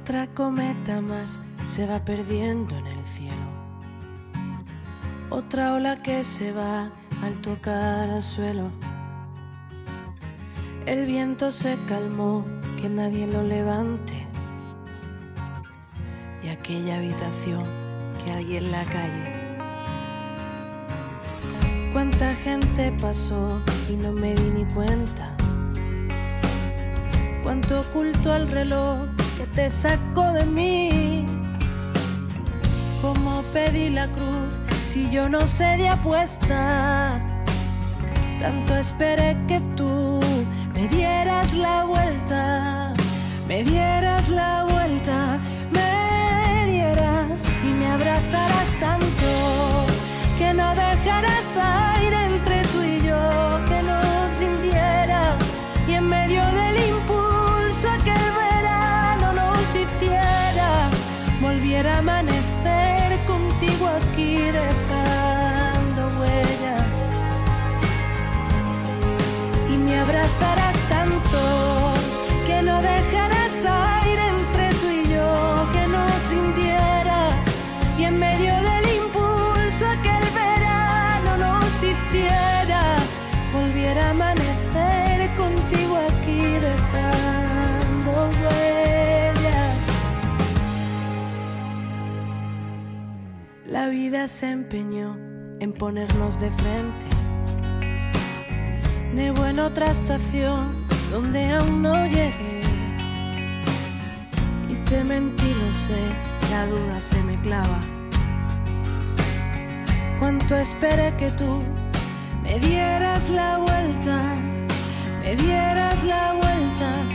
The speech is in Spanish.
Otra cometa más se va perdiendo en el cielo. Otra ola que se va al tocar al suelo. El viento se calmó, que nadie lo levante. Y aquella habitación que alguien en la calle. Cuánta gente pasó y no me di ni cuenta. Cuánto oculto al reloj que te sacó de mí. Cómo pedí la cruz si yo no sé de apuestas. Tanto esperé que tú me dieras la vuelta, me dieras la vuelta, me dieras y me abrazaras tanto que no dejaras aire entre tú y yo, que nos rindiera y en medio del impulso aquel verano nos hiciera volviera a amanecer contigo aquí dejando huella. Y me abrazarás tanto que no dejarás aire entre tú y yo, que nos rindiera y en medio del impulso aquel verano nos hiciera volviera a amanecer contigo aquí dejando huella. La vida se empeñó en ponernos de frente. Nevó en otra estación donde aún no llegué. Y te mentí, lo sé, la duda se me clava. Cuánto esperé que tú me dieras la vuelta, me dieras la vuelta,